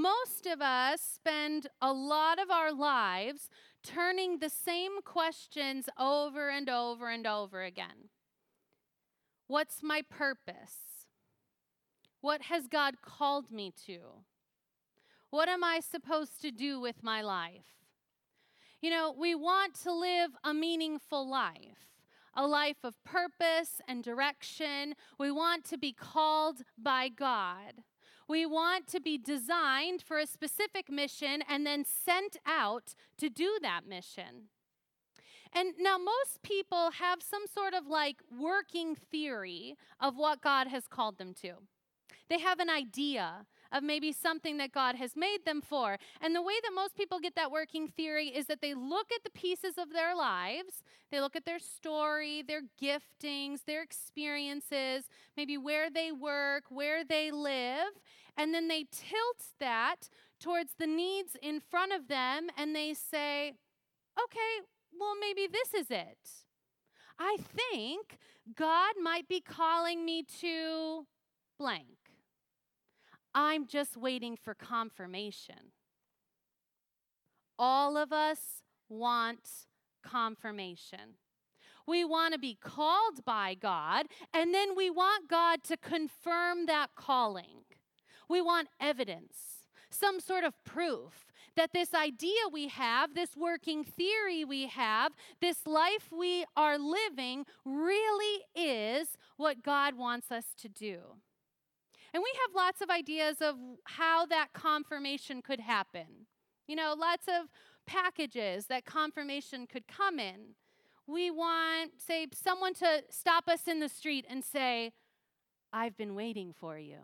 Most of us spend a lot of our lives turning the same questions over and over and over again. What's my purpose? What has God called me to? What am I supposed to do with my life? You know, we want to live a meaningful life, a life of purpose and direction. We want to be called by God. We want to be designed for a specific mission and then sent out to do that mission. And now most people have some sort of like working theory of what God has called them to. They have an idea of maybe something that God has made them for. And the way that most people get that working theory is that they look at the pieces of their lives, they look at their story, their giftings, their experiences, maybe where they work, where they live, and then they tilt that towards the needs in front of them, and they say, okay, well, maybe this is it. I think God might be calling me to blank. I'm just waiting for confirmation. All of us want confirmation. We want to be called by God, and then we want God to confirm that calling. We want evidence, some sort of proof that this idea we have, this working theory we have, this life we are living really is what God wants us to do. And we have lots of ideas of how that confirmation could happen. You know, lots of packages that confirmation could come in. We want, say, someone to stop us in the street and say, I've been waiting for you.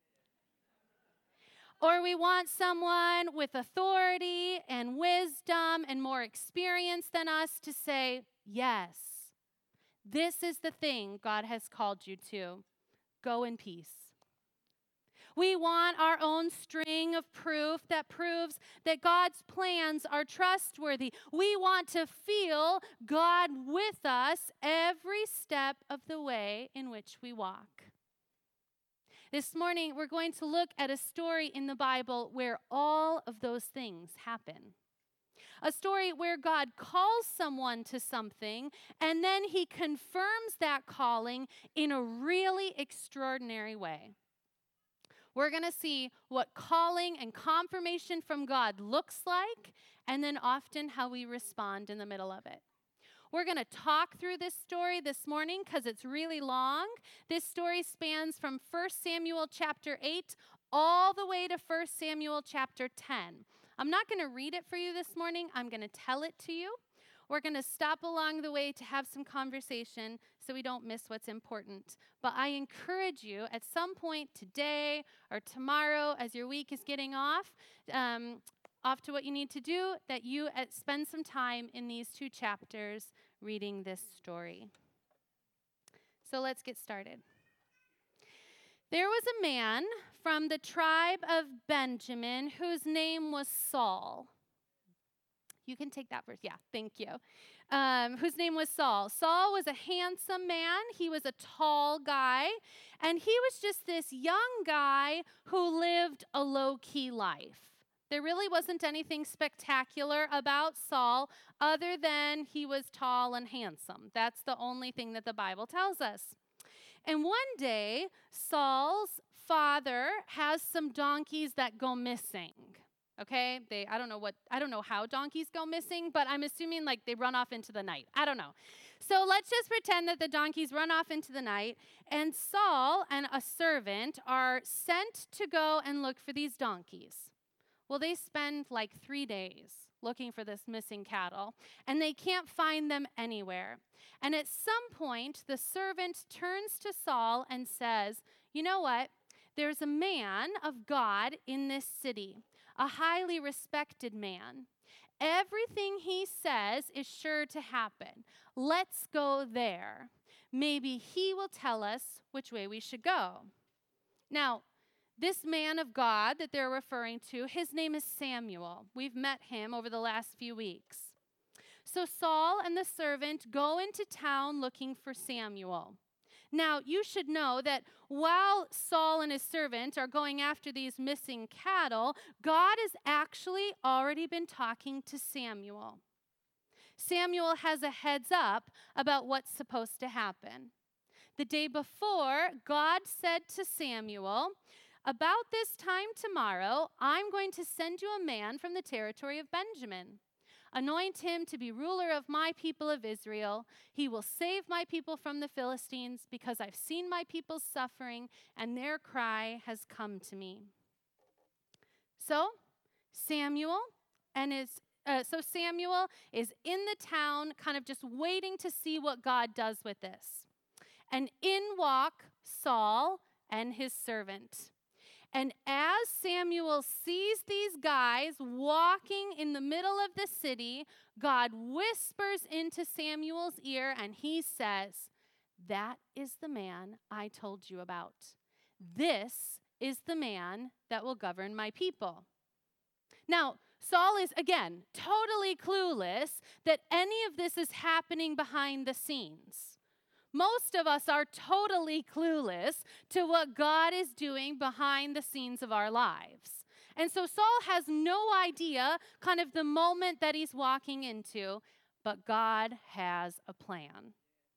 Or we want someone with authority and wisdom and more experience than us to say, yes, this is the thing God has called you to. Go in peace. We want our own string of proof that proves that God's plans are trustworthy. We want to feel God with us every step of the way in which we walk. This morning, we're going to look at a story in the Bible where all of those things happen. A story where God calls someone to something, and then he confirms that calling in a really extraordinary way. We're going to see what calling and confirmation from God looks like, and then often how we respond in the middle of it. We're going to talk through this story this morning because it's really long. This story spans from 1 Samuel chapter 8 all the way to 1 Samuel chapter 10. I'm not going to read it for you this morning. I'm going to tell it to you. We're going to stop along the way to have some conversation so we don't miss what's important. But I encourage you at some point today or tomorrow as your week is getting off to what you need to do, that you spend some time in these two chapters reading this story. So let's get started. There was a man from the tribe of Benjamin whose name was Saul. You can take that verse. Yeah, thank you. Whose name was Saul. Saul was a handsome man. He was a tall guy. And he was just this young guy who lived a low-key life. There really wasn't anything spectacular about Saul other than he was tall and handsome. That's the only thing that the Bible tells us. And one day, Saul's father has some donkeys that go missing. Okay, I don't know how donkeys go missing, but I'm assuming like they run off into the night. I don't know. So let's just pretend that the donkeys run off into the night, and Saul and a servant are sent to go and look for these donkeys. Well, they spend like 3 days looking for this missing cattle, and they can't find them anywhere. And at some point, the servant turns to Saul and says, you know what? There's a man of God in this city, a highly respected man. Everything he says is sure to happen. Let's go there. Maybe he will tell us which way we should go. Now, this man of God that they're referring to, his name is Samuel. We've met him over the last few weeks. So Saul and the servant go into town looking for Samuel. Now, you should know that while Saul and his servant are going after these missing cattle, God has actually already been talking to Samuel. Samuel has a heads up about what's supposed to happen. The day before, God said to Samuel, "About this time tomorrow, I'm going to send you a man from the territory of Benjamin. Anoint him to be ruler of my people of Israel. He will save my people from the Philistines because I've seen my people's suffering and their cry has come to me." So Samuel is in the town, kind of just waiting to see what God does with this. And in walk Saul and his servant. And as Samuel sees these guys walking in the middle of the city, God whispers into Samuel's ear and he says, "That is the man I told you about. This is the man that will govern my people." Now, Saul is, again, totally clueless that any of this is happening behind the scenes. Most of us are totally clueless to what God is doing behind the scenes of our lives. And so Saul has no idea kind of the moment that he's walking into, but God has a plan.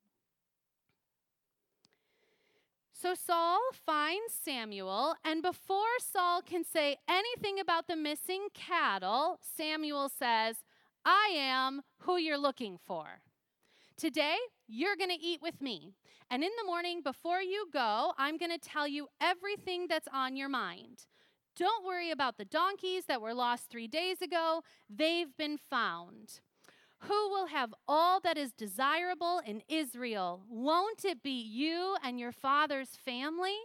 So Saul finds Samuel, and before Saul can say anything about the missing cattle, Samuel says, "I am who you're looking for. Today, you're going to eat with me. And in the morning, before you go, I'm going to tell you everything that's on your mind. Don't worry about the donkeys that were lost 3 days ago. They've been found. Who will have all that is desirable in Israel? Won't it be you and your father's family?"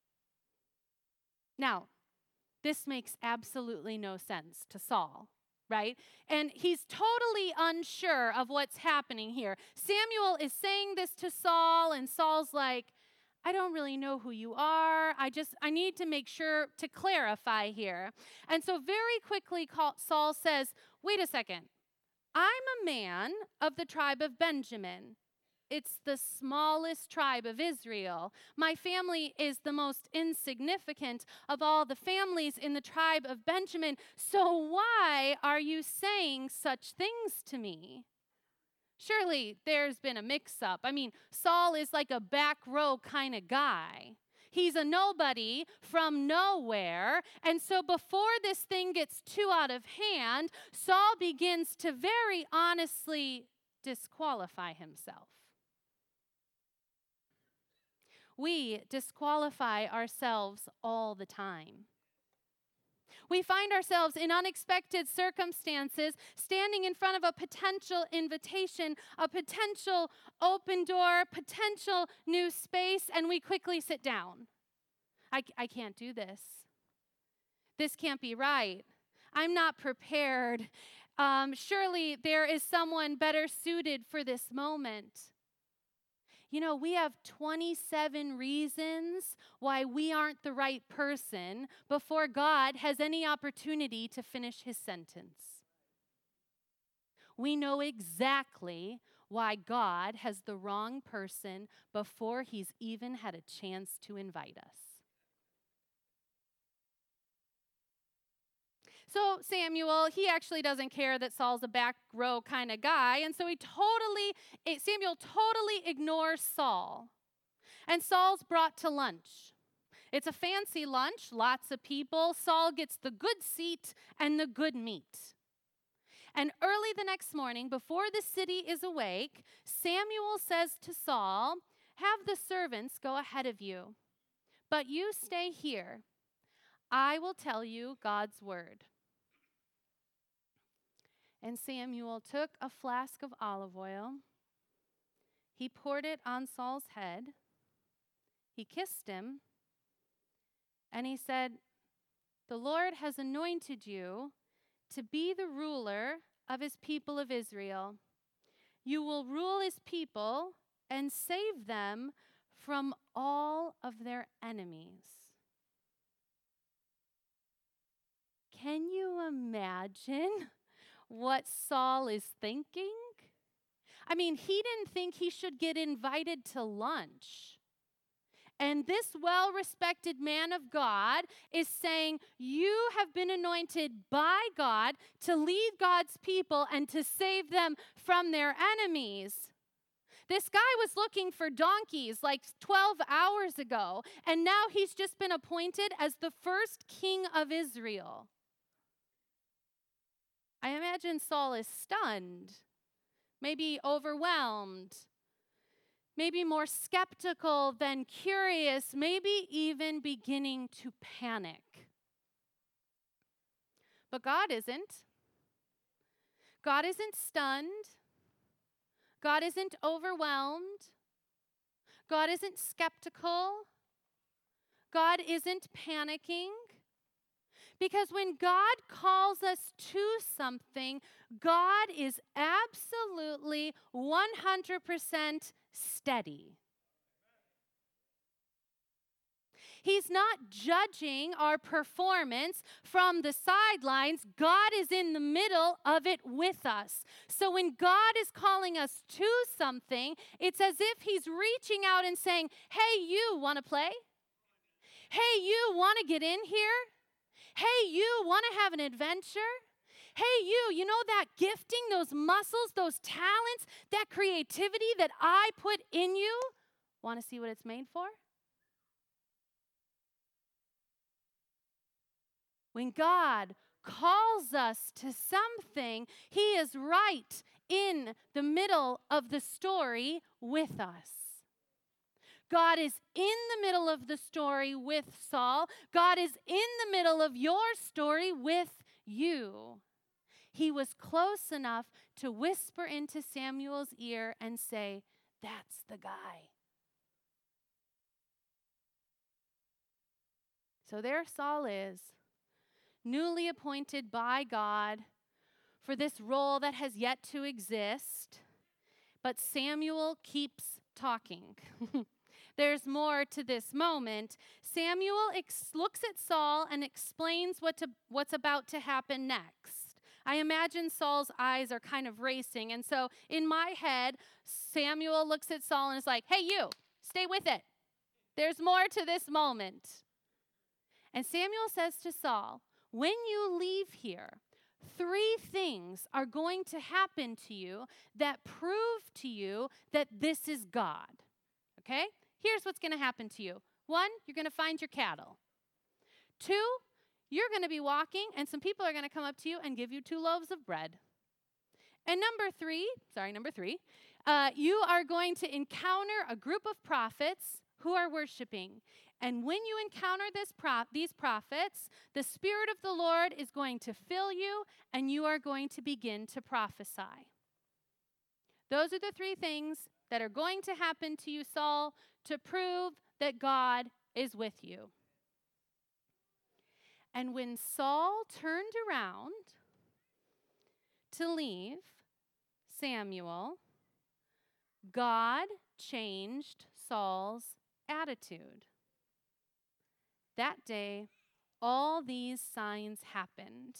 Now, this makes absolutely no sense to Saul, right? And he's totally unsure of what's happening here. Samuel is saying this to Saul, and Saul's like, "I don't really know who you are. I need to make sure to clarify here." And so very quickly Saul says, "Wait a second. I'm a man of the tribe of Benjamin. It's the smallest tribe of Israel. My family is the most insignificant of all the families in the tribe of Benjamin. So why are you saying such things to me?" Surely there's been a mix-up. I mean, Saul is like a back row kind of guy. He's a nobody from nowhere. And so before this thing gets too out of hand, Saul begins to very honestly disqualify himself. We disqualify ourselves all the time. We find ourselves in unexpected circumstances, standing in front of a potential invitation, a potential open door, potential new space, and we quickly sit down. I can't do this. This can't be right. I'm not prepared. Surely there is someone better suited for this moment. You know, we have 27 reasons why we aren't the right person before God has any opportunity to finish his sentence. We know exactly why God has the wrong person before he's even had a chance to invite us. So Samuel, he actually doesn't care that Saul's a back row kind of guy, and so Samuel totally ignores Saul. And Saul's brought to lunch. It's a fancy lunch, lots of people. Saul gets the good seat and the good meat. And early the next morning, before the city is awake, Samuel says to Saul, "Have the servants go ahead of you, but you stay here. I will tell you God's word." And Samuel took a flask of olive oil. He poured it on Saul's head. He kissed him. And he said, "The Lord has anointed you to be the ruler of his people of Israel. You will rule his people and save them from all of their enemies." Can you imagine what Saul is thinking? I mean, he didn't think he should get invited to lunch. And this well-respected man of God is saying, you have been anointed by God to lead God's people and to save them from their enemies. This guy was looking for donkeys like 12 hours ago, and now he's just been appointed as the first king of Israel. I imagine Saul is stunned, maybe overwhelmed, maybe more skeptical than curious, maybe even beginning to panic. But God isn't. God isn't stunned. God isn't overwhelmed. God isn't skeptical. God isn't panicking. Because when God calls us to something, God is absolutely 100% steady. He's not judging our performance from the sidelines. God is in the middle of it with us. So when God is calling us to something, it's as if he's reaching out and saying, hey, you want to play? Hey, you want to get in here? Hey, you want to have an adventure? Hey, you know that gifting, those muscles, those talents, that creativity that I put in you? Want to see what it's made for? When God calls us to something, he is right in the middle of the story with us. God is in the middle of the story with Saul. God is in the middle of your story with you. He was close enough to whisper into Samuel's ear and say, that's the guy. So there Saul is, newly appointed by God for this role that has yet to exist. But Samuel keeps talking. There's more to this moment. Samuel looks at Saul and explains what's about to happen next. I imagine Saul's eyes are kind of racing. And so in my head, Samuel looks at Saul and is like, hey, you, stay with it. There's more to this moment. And Samuel says to Saul, when you leave here, 3 things are going to happen to you that prove to you that this is God. Okay? Here's what's going to happen to you. 1, you're going to find your cattle. 2, you're going to be walking and some people are going to come up to you and give you 2 loaves of bread. And number 3, you are going to encounter a group of prophets who are worshiping. And when you encounter these prophets, the Spirit of the Lord is going to fill you and you are going to begin to prophesy. Those are the 3 things that are going to happen to you, Saul, to prove that God is with you. And when Saul turned around to leave Samuel, God changed Saul's attitude. That day, all these signs happened.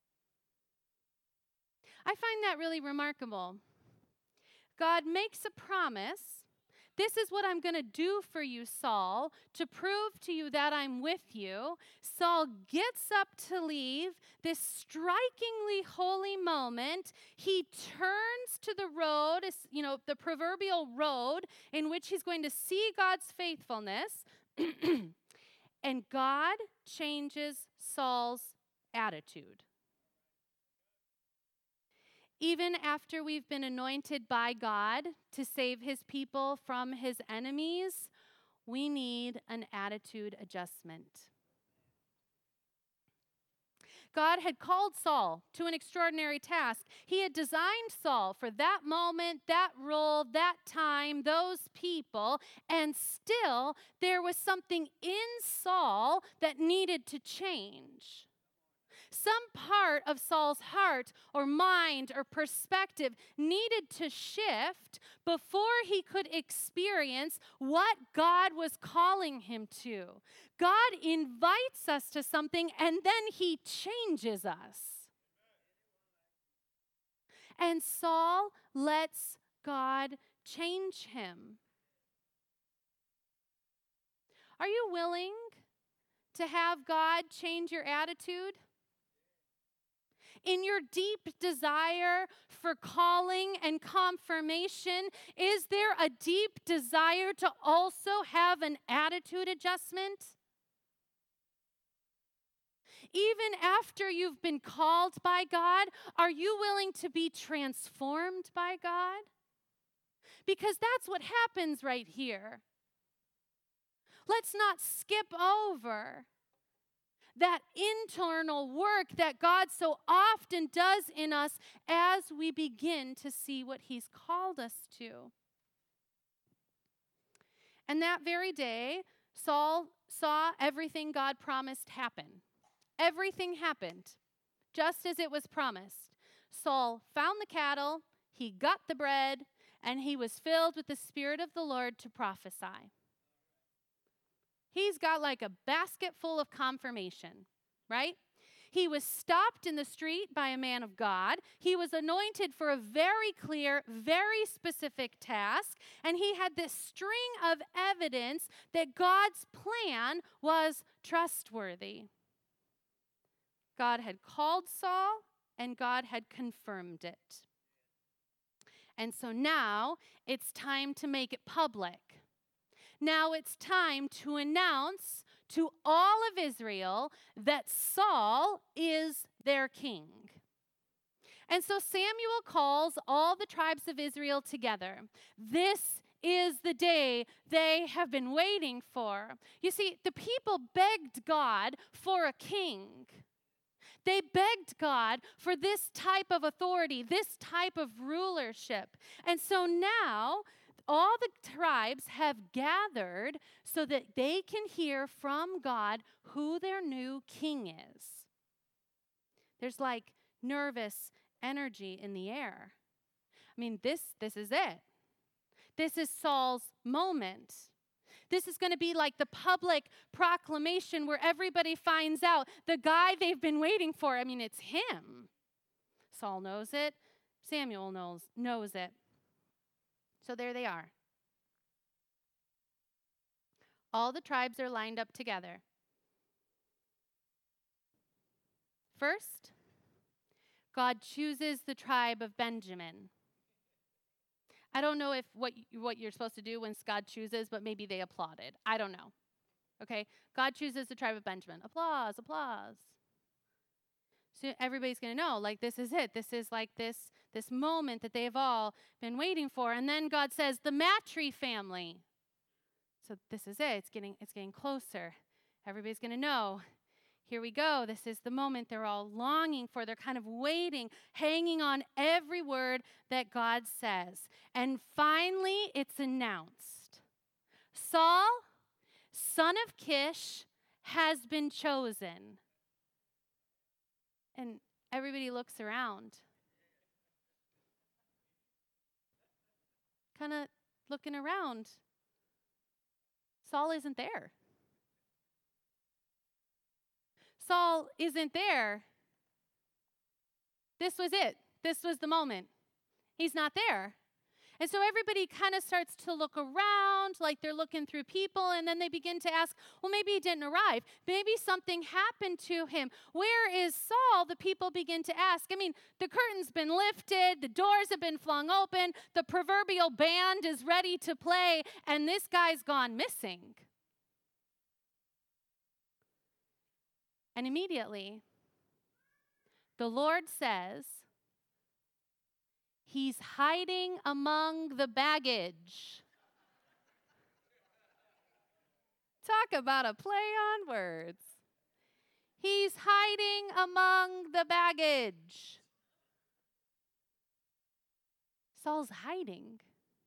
I find that really remarkable. God makes a promise. This is what I'm going to do for you, Saul, to prove to you that I'm with you. Saul gets up to leave this strikingly holy moment. He turns to the road, the proverbial road in which he's going to see God's faithfulness. And God changes Saul's attitude. Even after we've been anointed by God to save his people from his enemies, we need an attitude adjustment. God had called Saul to an extraordinary task. He had designed Saul for that moment, that role, that time, those people, and still there was something in Saul that needed to change. Some part of Saul's heart or mind or perspective needed to shift before he could experience what God was calling him to. God invites us to something and then he changes us. And Saul lets God change him. Are you willing to have God change your attitude? In your deep desire for calling and confirmation, is there a deep desire to also have an attitude adjustment? Even after you've been called by God, are you willing to be transformed by God? Because that's what happens right here. Let's not skip over that internal work that God so often does in us as we begin to see what He's called us to. And that very day, Saul saw everything God promised happen. Everything happened just as it was promised. Saul found the cattle, he got the bread, and he was filled with the Spirit of the Lord to prophesy. He's got like a basket full of confirmation, right? He was stopped in the street by a man of God. He was anointed for a very clear, very specific task. And he had this string of evidence that God's plan was trustworthy. God had called Saul, and God had confirmed it. And so now it's time to make it public. Now it's time to announce to all of Israel that Saul is their king. And so Samuel calls all the tribes of Israel together. This is the day they have been waiting for. You see, the people begged God for a king. They begged God for this type of authority, this type of rulership. And so now all the tribes have gathered so that they can hear from God who their new king is. There's like nervous energy in the air. I mean, this is it. This is Saul's moment. This is going to be like the public proclamation where everybody finds out the guy they've been waiting for. I mean, it's him. Saul knows it. Samuel knows it. So there they are. All the tribes are lined up together. First, God chooses the tribe of Benjamin. I don't know if what you're supposed to do when God chooses, but maybe they applauded. I don't know. Okay? God chooses the tribe of Benjamin. Applause, applause. So everybody's going to know, like, this is it. This is like this moment that they've all been waiting for. And then God says, the Matri family. So this is it. It's getting closer. Everybody's going to know. Here we go. This is the moment they're all longing for. They're kind of waiting, hanging on every word that God says. And finally, it's announced. Saul, son of Kish, has been chosen. And everybody looks around. Kind of looking around. Saul isn't there. Saul isn't there. This was it. This was the moment. He's not there. And so everybody kind of starts to look around like they're looking through people, and then they begin to ask, well, maybe he didn't arrive. Maybe something happened to him. Where is Saul? The people begin to ask. I mean, the curtain's been lifted, the doors have been flung open, the proverbial band is ready to play, and this guy's gone missing. And immediately, the Lord says, he's hiding among the baggage. Talk about a play on words. He's hiding among the baggage. Saul's hiding.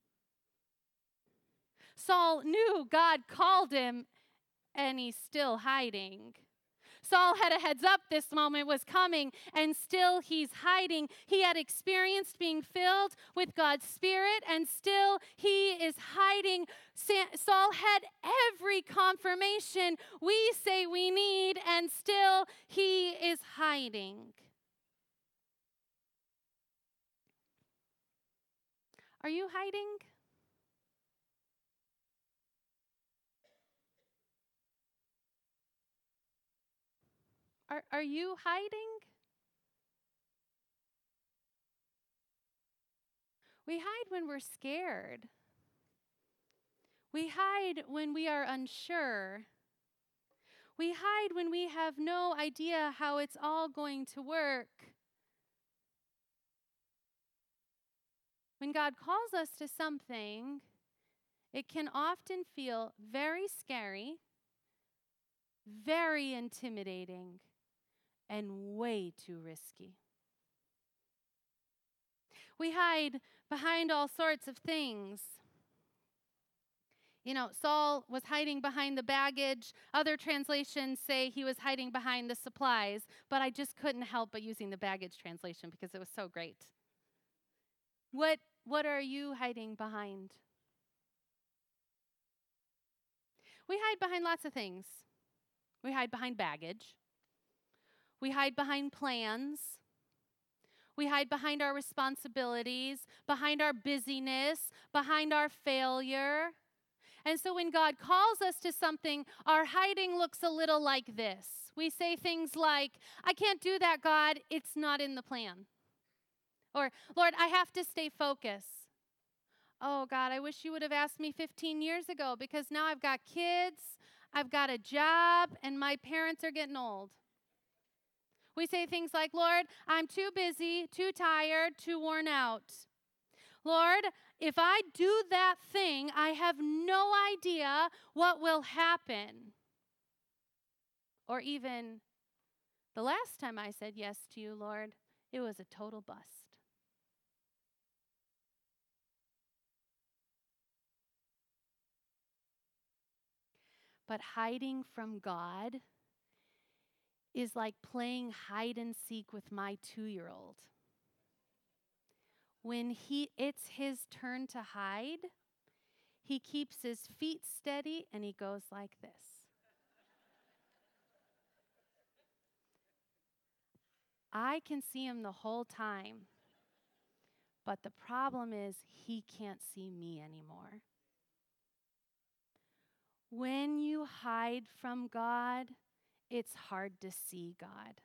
Saul knew God called him, and he's still hiding. Saul had a heads up this moment was coming, and still he's hiding. He had experienced being filled with God's Spirit, and still he is hiding. Saul had every confirmation we say we need, and still he is hiding. Are you hiding? Are you hiding? We hide when we're scared. We hide when we are unsure. We hide when we have no idea how it's all going to work. When God calls us to something, it can often feel very scary, very intimidating, and way too risky. We hide behind all sorts of things. You know, Saul was hiding behind the baggage. Other translations say he was hiding behind the supplies, but I just couldn't help but using the baggage translation because it was so great. What are you hiding behind? We hide behind lots of things. We hide behind baggage. We hide behind plans. We hide behind our responsibilities, behind our busyness, behind our failure. And so when God calls us to something, our hiding looks a little like this. We say things like, I can't do that, God. It's not in the plan. Or, Lord, I have to stay focused. Oh, God, I wish you would have asked me 15 years ago because now I've got kids, I've got a job, and my parents are getting old. We say things like, Lord, I'm too busy, too tired, too worn out. Lord, if I do that thing, I have no idea what will happen. Or even, the last time I said yes to you, Lord, it was a total bust. But hiding from God is like playing hide and seek with my 2-year-old. When it's his turn to hide, he keeps his feet steady and he goes like this. I can see him the whole time, but the problem is he can't see me anymore. When you hide from God, it's hard to see God.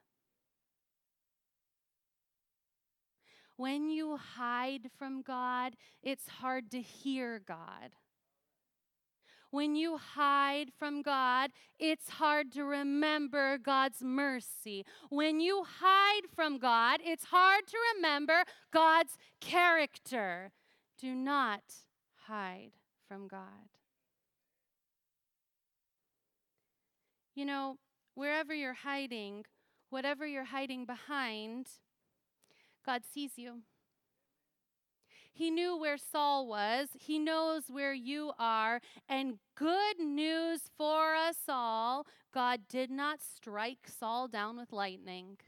When you hide from God, it's hard to hear God. When you hide from God, it's hard to remember God's mercy. When you hide from God, it's hard to remember God's character. Do not hide from God. You know, wherever you're hiding, whatever you're hiding behind, God sees you. He knew where Saul was. He knows where you are. And good news for us all, God did not strike Saul down with lightning.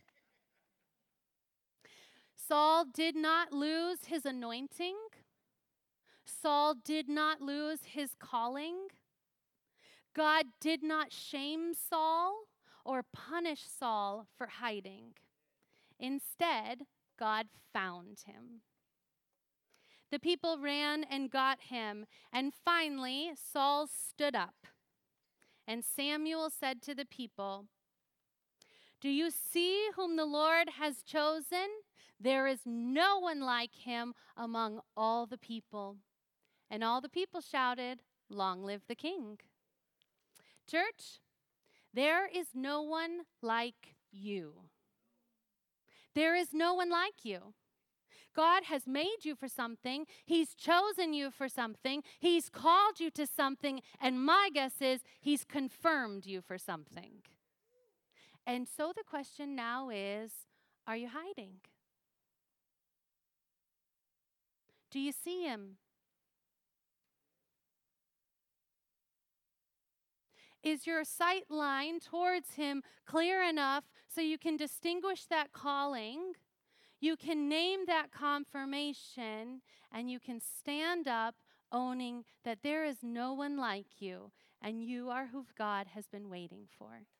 Saul did not lose his anointing. Saul did not lose his calling. God did not shame Saul or punish Saul for hiding. Instead, God found him. The people ran and got him, and finally Saul stood up. And Samuel said to the people, "Do you see whom the Lord has chosen? There is no one like him among all the people." And all the people shouted, "Long live the king." Church, there is no one like you. There is no one like you. God has made you for something. He's chosen you for something. He's called you to something. And my guess is he's confirmed you for something. And so the question now is, are you hiding? Do you see him? Is your sight line towards him clear enough so you can distinguish that calling? You can name that confirmation, and you can stand up owning that there is no one like you, and you are who God has been waiting for.